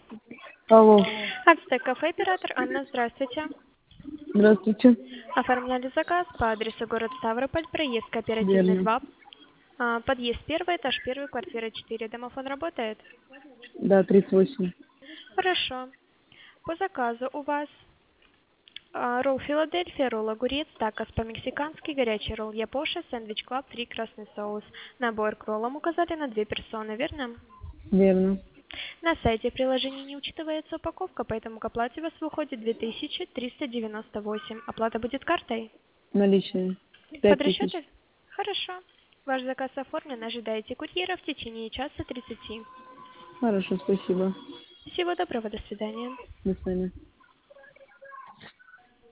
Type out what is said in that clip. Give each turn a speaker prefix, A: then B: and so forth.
A: Алло,
B: Ацтек кафе, оператор Анна, здравствуйте.
A: здравствуйте.
B: Оформляли заказ по адресу город Ставрополь, проезд Кооперативный
A: Верно.
B: 2, подъезд 1, этаж 1, квартира 4. Домофон работает?
A: Да, 38.
B: Хорошо. По заказу у вас ролл Филадельфия, ролл огурец, такос по-мексикански, горячий ролл Япоша, сэндвич клаб, фри, красный соус. Набор к роллам указали на 2 персоны, верно?
A: Верно.
B: На сайте приложения не учитывается упаковка, поэтому к оплате у вас выходит 2398. Оплата будет картой?
A: Наличные.
B: Под
A: 5000.
B: расчеты? Хорошо. Ваш заказ оформлен, ожидайте курьера в течение часа 30.
A: Хорошо, спасибо.
B: Всего доброго, до свидания.
A: До свидания.